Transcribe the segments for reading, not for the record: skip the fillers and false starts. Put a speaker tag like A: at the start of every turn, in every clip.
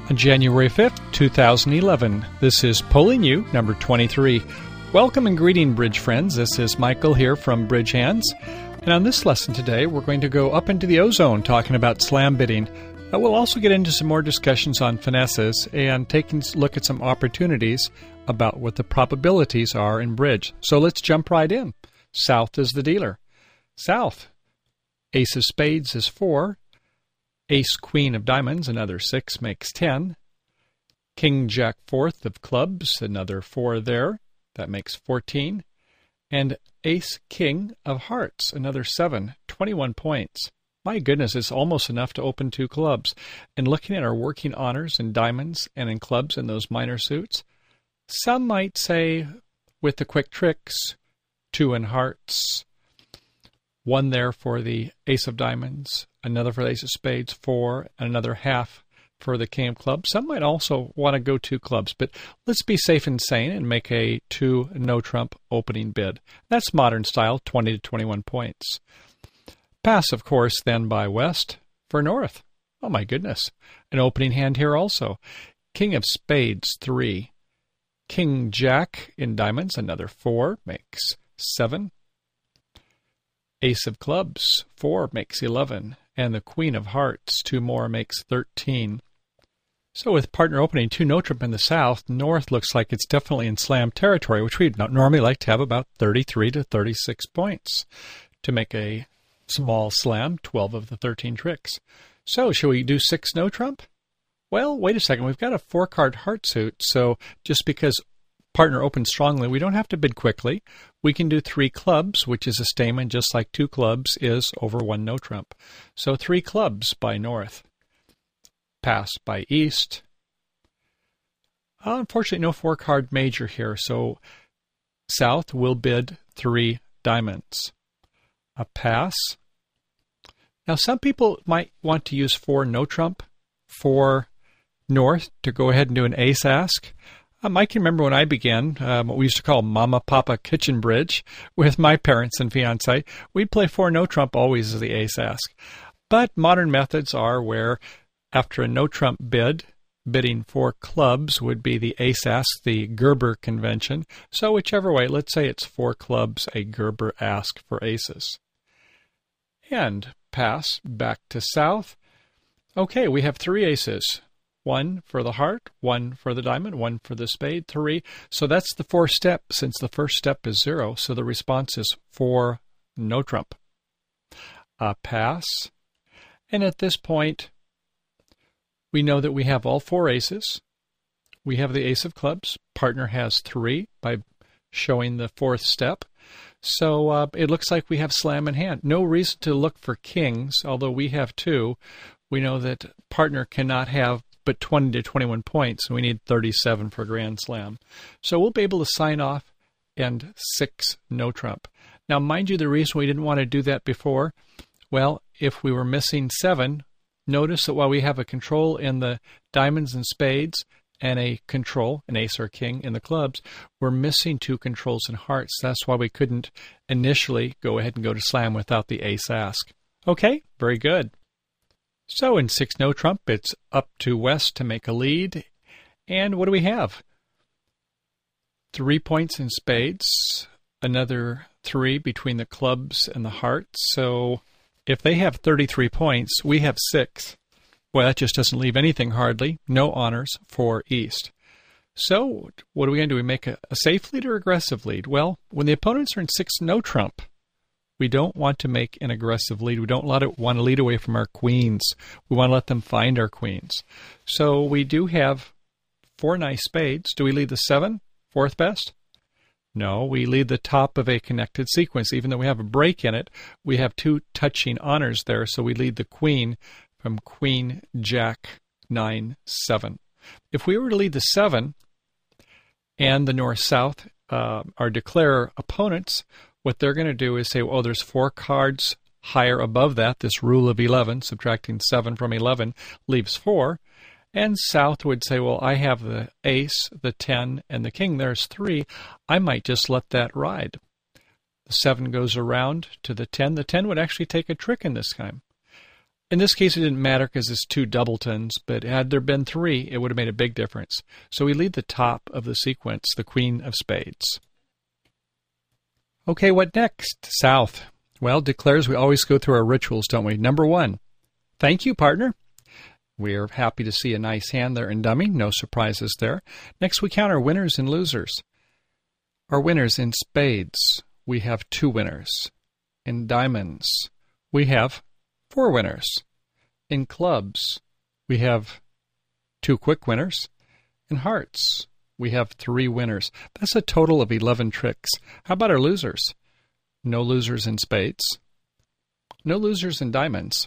A: On January 5th, 2011. This is Polling You, number 23. Welcome and greeting, Bridge friends. This is Michael here from Bridge Hands. And on this lesson today, we're going to go up into the ozone talking about slam bidding. We'll also get into some more discussions on finesses and taking a look at some opportunities about what the probabilities are in bridge. So let's jump right in. South is the dealer. South, ace of spades is 4. Ace, queen of diamonds, another 6, makes 10. King, jack, fourth of clubs, another 4 there. That makes 14. And ace, king of hearts, another 7, 21 points. My goodness, it's almost enough to open 2 clubs. And looking at our working honors in diamonds and in clubs in those minor suits, some might say, with the quick tricks, 2 in hearts, 1 there for the ace of diamonds, another for the ace of spades, 4, and another half for the king of clubs. Some might also want to go 2 clubs, but let's be safe and sane and make a 2 no-trump opening bid. That's modern style, 20 to 21 points. Pass, of course, then by west for north. Oh my goodness. An opening hand here also. King of spades, 3. King jack in diamonds, another 4, makes 7. Ace of clubs, 4, makes 11. And the queen of hearts, 2 more, makes 13. So with partner opening 2 no-trump in the south, north looks like it's definitely in slam territory, which we'd normally like to have about 33 to 36 points to make a small slam, 12 of the 13 tricks. So shall we do 6 no-trump? Well, wait a second. We've got a 4-card heart suit, so just because partner opens strongly, we don't have to bid quickly. We can do 3 clubs, which is a stamen just like 2 clubs is over 1 no-trump. So 3 clubs by north. Pass by east. Unfortunately, no 4-card major here, so south will bid 3 diamonds. A pass. Now, some people might want to use 4 no-trump for north to go ahead and do an ace ask. I can remember when I began what we used to call Mama Papa Kitchen Bridge with my parents and fiancé. We'd play 4 no-trump always as the ace ask. But modern methods are where after a no-trump bid, bidding 4 clubs would be the ace ask, the Gerber convention. So whichever way, let's say it's 4 clubs, a Gerber ask for aces. And pass back to south. Okay, we have 3 aces. 1 for the heart, 1 for the diamond, 1 for the spade, 3. So that's the 4 step, since the first step is 0. So the response is 4 no trump. A pass. And at this point, we know that we have all 4 aces. We have the ace of clubs. Partner has 3 by showing the 4th step. So it looks like we have slam in hand. No reason to look for kings, although we have 2. We know that partner cannot have but 20 to 21 points, and we need 37 for Grand Slam. So we'll be able to sign off and 6 no trump. Now, mind you, the reason we didn't want to do that before, well, if we were missing 7, notice that while we have a control in the diamonds and spades and a control, an ace or king, in the clubs, we're missing 2 controls in hearts. That's why we couldn't initially go ahead and go to slam without the ace ask. Okay, very good. So in 6 no trump, it's up to west to make a lead. And what do we have? 3 points in spades, another 3 between the clubs and the hearts. So if they have 33 points, we have 6. Well, that just doesn't leave anything hardly. No honors for east. So what are we going to do? We make a safe lead or aggressive lead? Well, when the opponents are in 6 no trump, we don't want to make an aggressive lead. We don't want to lead away from our queens. We want to let them find our queens. So we do have 4 nice spades. Do we lead the 7, 4th best? No, we lead the top of a connected sequence. Even though we have a break in it, we have 2 touching honors there. So we lead the queen from queen, jack, 9, 7. If we were to lead the 7 and the north-south are declare opponents, what they're going to do is say, well, there's 4 cards higher above that, this rule of 11, subtracting 7 from 11 leaves 4. And south would say, well, I have the ace, the 10, and the king. There's 3. I might just let that ride. The 7 goes around to the 10. The 10 would actually take a trick in this time. In this case, it didn't matter because it's two doubletons, but had there been three, it would have made a big difference. So we lead the top of the sequence, the Queen of Spades. Okay, what next? South. Well, declares we always go through our rituals, don't we? Number 1, thank you, partner. We're happy to see a nice hand there in dummy. No surprises there. Next, we count our winners and losers. Our winners in spades, we have 2 winners. In diamonds, we have 4 winners. In clubs, we have 2 quick winners. In hearts, we have 3 winners. That's a total of 11 tricks. How about our losers? No losers in spades. No losers in diamonds.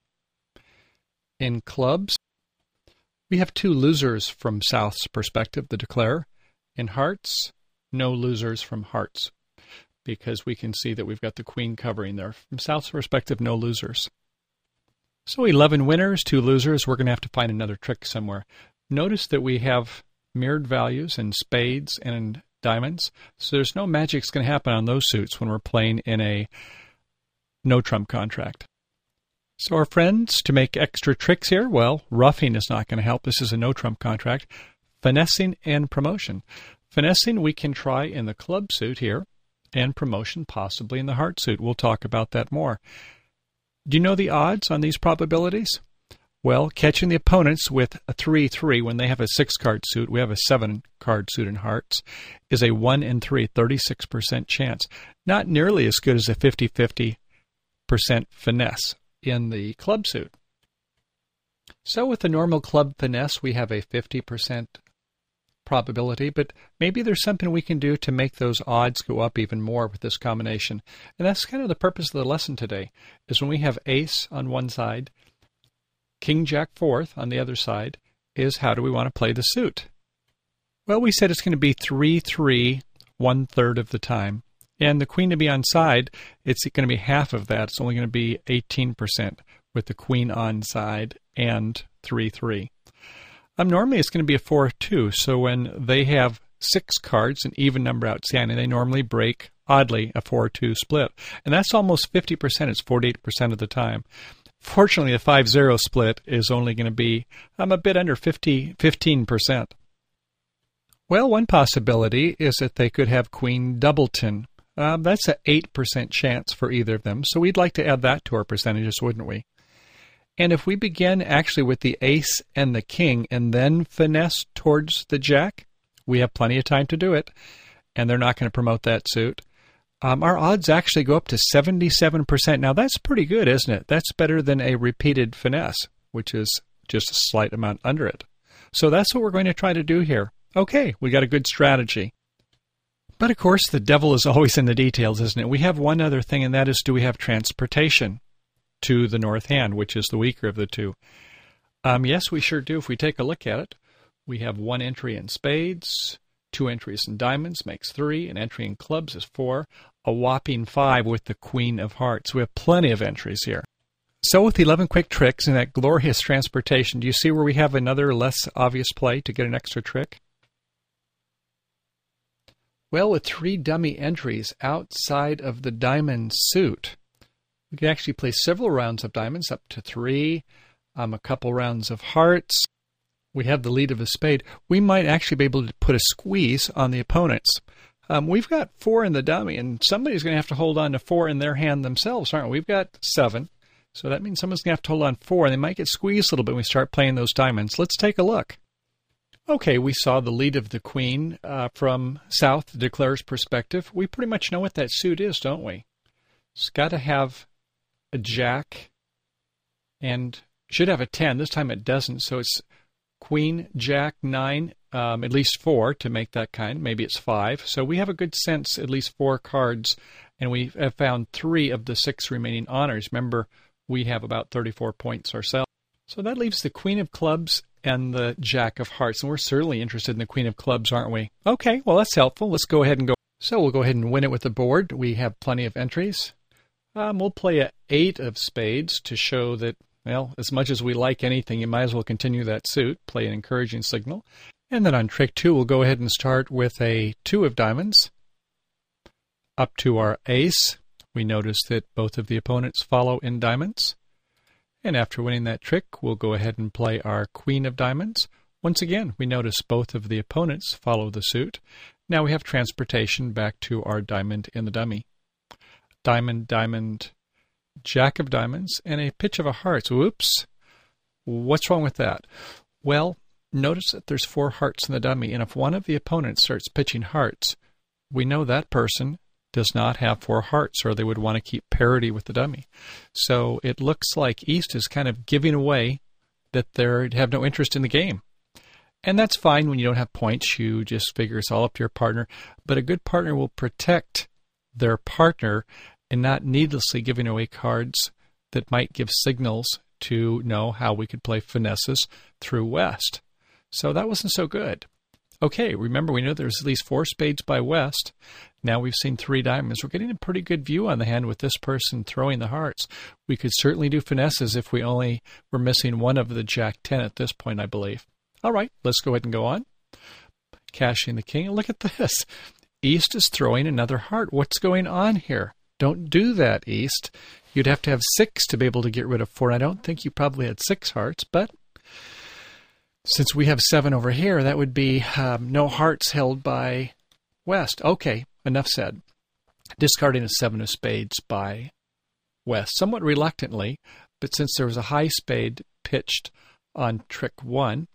A: In clubs, we have 2 losers from South's perspective, the declarer. In hearts, no losers from hearts, because we can see that we've got the queen covering there. From South's perspective, no losers. So 11 winners, 2 losers. We're going to have to find another trick somewhere. Notice that we have mirrored values in spades and in diamonds, so there's no magic's going to happen on those suits when we're playing in a no-trump contract. So our friends, to make extra tricks here, well, roughing is not going to help. This is a no-trump contract. Finessing and promotion. Finessing we can try in the club suit here, and promotion possibly in the heart suit. We'll talk about that more. Do you know the odds on these probabilities? Well, catching the opponents with a 3-3 when they have a 6-card suit, we have a 7-card suit in hearts, is a 1 in 3, 36% chance. Not nearly as good as a 50-50% finesse in the club suit. So with the normal club finesse, we have a 50% probability, but maybe there's something we can do to make those odds go up even more with this combination. And that's kind of the purpose of the lesson today, is when we have ace on one side, king jack fourth on the other side, is how do we want to play the suit? Well, we said it's going to be 3-3 1/3 of the time. And the queen to be on side, it's going to be half of that. It's only going to be 18% with the queen on side and 3-3. Normally it's going to be a 4-2, so when they have 6 cards, an even number outstanding, they normally break, oddly, a 4-2 split. And that's almost 50%. It's 48% of the time. Fortunately, a 5-0 split is only going to be a bit under 15%. Well, one possibility is that they could have queen doubleton. That's an 8% chance for either of them, so we'd like to add that to our percentages, wouldn't we? And if we begin actually with the ace and the king and then finesse towards the jack, we have plenty of time to do it, and they're not going to promote that suit. Our odds actually go up to 77%. Now, that's pretty good, isn't it? That's better than a repeated finesse, which is just a slight amount under it. So that's what we're going to try to do here. Okay, we got a good strategy. But, of course, the devil is always in the details, isn't it? We have one other thing, and that is, do we have transportation to the north hand, which is the weaker of the two? Yes, we sure do. If we take a look at it, we have 1 entry in spades, 2 entries in diamonds makes 3, an entry in clubs is 4, a whopping 5 with the queen of hearts. We have plenty of entries here. So with 11 quick tricks and that glorious transportation, do you see where we have another less obvious play to get an extra trick? Well, with 3 dummy entries outside of the diamond suit, we can actually play several rounds of diamonds, up to 3, a couple rounds of hearts. We have the lead of a spade. We might actually be able to put a squeeze on the opponents. We've got 4 in the dummy, and somebody's going to have to hold on to 4 in their hand themselves, aren't we? We've got 7, so that means someone's going to have to hold on 4, and they might get squeezed a little bit when we start playing those diamonds. Let's take a look. Okay, we saw the lead of the queen from South, the declarer's perspective. We pretty much know what that suit is, don't we? It's got to have a jack and should have a 10. This time it doesn't, so it's queen, jack, 9, at least 4 to make that kind. Maybe it's 5. So we have a good sense, at least 4 cards, and we have found 3 of the 6 remaining honors. Remember, we have about 34 points ourselves. So that leaves the queen of clubs and the jack of hearts, and we're certainly interested in the queen of clubs, aren't we? Okay, well, that's helpful. Let's go ahead and go. So we'll go ahead and win it with the board. We have plenty of entries. We'll play an 8 of spades to show that, well, as much as we like anything, you might as well continue that suit, play an encouraging signal. And then on trick 2, we'll go ahead and start with a 2 of diamonds up to our ace. We notice that both of the opponents follow in diamonds. And after winning that trick, we'll go ahead and play our queen of diamonds. Once again, we notice both of the opponents follow the suit. Now we have transportation back to our diamond in the dummy. Diamond, diamond, jack of diamonds, and a pitch of a hearts. Whoops. What's wrong with that? Well, notice that there's 4 hearts in the dummy, and if one of the opponents starts pitching hearts, we know that person does not have 4 hearts, or they would want to keep parity with the dummy. So it looks like East is kind of giving away that they have no interest in the game. And that's fine when you don't have points. You just figure it's all up to your partner. But a good partner will protect their partner and not needlessly giving away cards that might give signals to know how we could play finesses through West. So that wasn't so good. Okay, remember we know there's at least 4 spades by West. Now we've seen 3 diamonds. We're getting a pretty good view on the hand with this person throwing the hearts. We could certainly do finesses if we only were missing one of the Jack 10 at this point, I believe. All right, let's go ahead and go on. Cashing the king. Look at this. East is throwing another heart. What's going on here? Don't do that, East. You'd have to have 6 to be able to get rid of 4. And I don't think you probably had 6 hearts, but since we have 7 over here, that would be no hearts held by West. Okay, enough said. Discarding a 7 of spades by West, somewhat reluctantly, but since there was a high spade pitched on trick 1,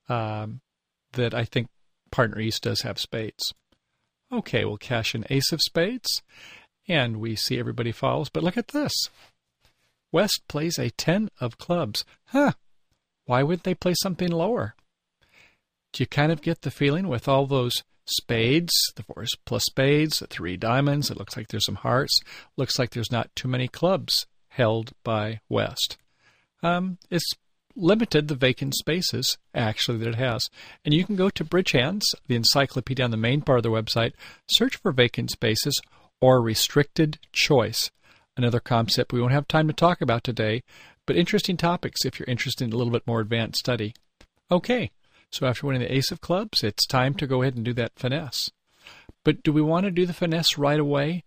A: that I think partner East does have spades. Okay, we'll cash an ace of spades, and we see everybody follows. But look at this. West plays a 10 of clubs. Huh. Why would they play something lower? Do you kind of get the feeling with all those spades, the 4 plus spades, the 3 diamonds, it looks like there's some hearts, looks like there's not too many clubs held by West. It's limited the vacant spaces, actually, that it has. And you can go to Bridge Hands, the encyclopedia on the main part of the website, search for vacant spaces or restricted choice. Another concept we won't have time to talk about today, but interesting topics if you're interested in a little bit more advanced study. Okay, so after winning the ace of clubs, it's time to go ahead and do that finesse. But do we want to do the finesse right away?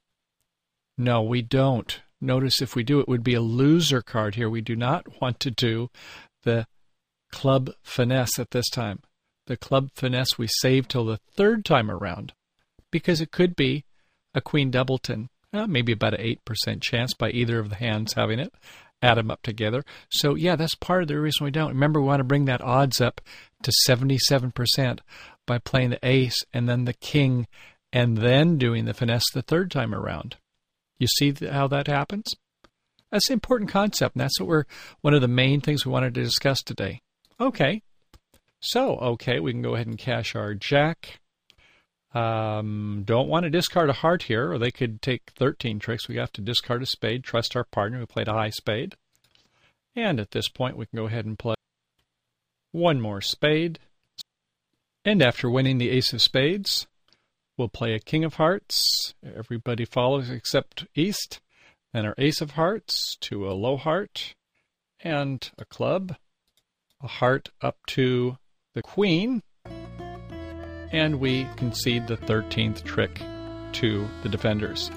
A: No, we don't. Notice if we do, it would be a loser card here. We do not want to do the club finesse at this time. The club finesse we save till the 3rd time around, because it could be a queen doubleton, maybe about an 8% chance by either of the hands having it. Add them up together. So yeah, that's part of the reason we don't. Remember, we want to bring that odds up to 77% by playing the ace and then the king and then doing the finesse the 3rd time around. You see how that happens? That's an important concept, and that's one of the main things we wanted to discuss today. Okay. So, we can go ahead and cash our jack. Don't want to discard a heart here, or they could take 13 tricks. We have to discard a spade, trust our partner who played a high spade. And at this point, we can go ahead and play one more spade. And after winning the ace of spades, we'll play a king of hearts. Everybody follows except East. Then our ace of hearts to a low heart and a club. A heart up to the queen. And we concede the 13th trick to the defenders.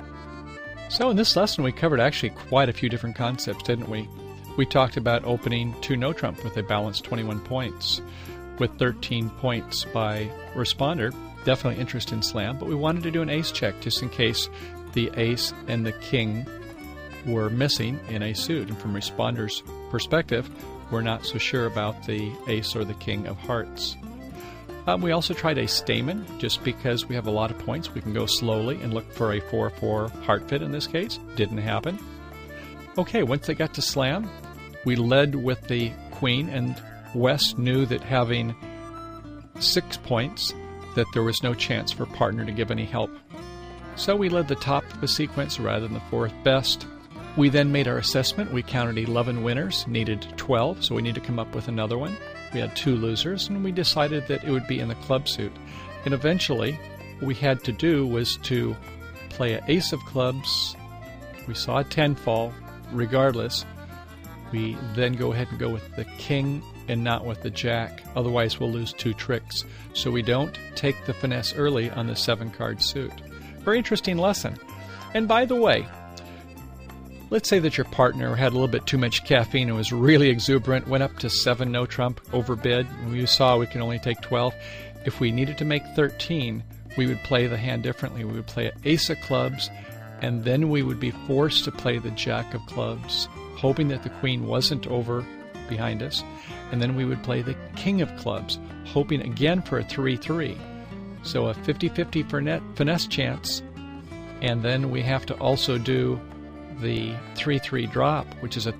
A: So in this lesson we covered actually quite a few different concepts, didn't we? We talked about opening to no trump with a balanced 21 points, with 13 points by responder. Definitely interest in slam, but we wanted to do an ace check just in case the ace and the king were missing in a suit. And from responder's perspective, we're not so sure about the ace or the king of hearts. We also tried a Stayman, just because we have a lot of points. We can go slowly and look for a 4-4 heart fit in this case. Didn't happen. Okay, once they got to slam, we led with the queen, and West knew that having 6 points, that there was no chance for partner to give any help. So we led the top of the sequence rather than the 4th best. We then made our assessment. We counted 11 winners, needed 12, so we need to come up with another one. We had 2 losers, and we decided that it would be in the club suit. And eventually, what we had to do was to play an ace of clubs. We saw a 10 fall. Regardless, we then go ahead and go with the king and not with the jack. Otherwise, we'll lose 2 tricks. So we don't take the finesse early on the 7-card suit. Very interesting lesson. And by the way, let's say that your partner had a little bit too much caffeine and was really exuberant, went up to 7 no trump, overbid, and we saw we can only take 12. If we needed to make 13, we would play the hand differently. We would play an ace of clubs, and then we would be forced to play the jack of clubs, hoping that the queen wasn't over behind us. And then we would play the king of clubs, hoping again for a 3-3. So a 50-50 finesse chance. And then we have to also do the 3-3 drop, which is a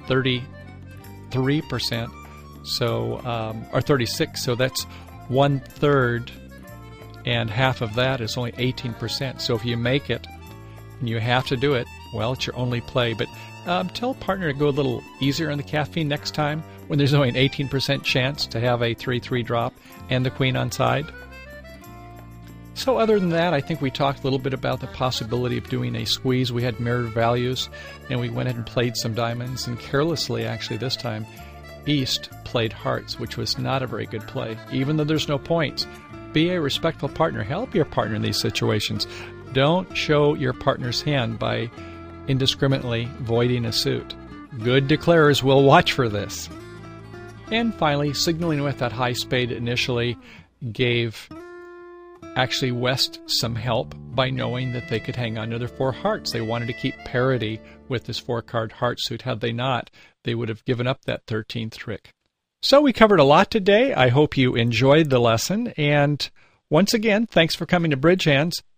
A: 33%, so or 36. So that's 1/3, and half of that is only 18%. So if you make it and you have to do it, well, it's your only play. But tell a partner to go a little easier on the caffeine next time when there's only an 18% chance to have a 3-3 drop and the queen on side. So other than that, I think we talked a little bit about the possibility of doing a squeeze. We had mirrored values, and we went ahead and played some diamonds, and carelessly, actually, this time, East played hearts, which was not a very good play. Even though there's no points, be a respectful partner. Help your partner in these situations. Don't show your partner's hand by indiscriminately voiding a suit. Good declarers will watch for this. And finally, signaling with that high spade initially gave actually West some help by knowing that they could hang on to their 4 hearts. They wanted to keep parity with this 4-card heart suit. Had they not, they would have given up that 13th trick. So we covered a lot today. I hope you enjoyed the lesson. And once again, thanks for coming to Bridge Hands.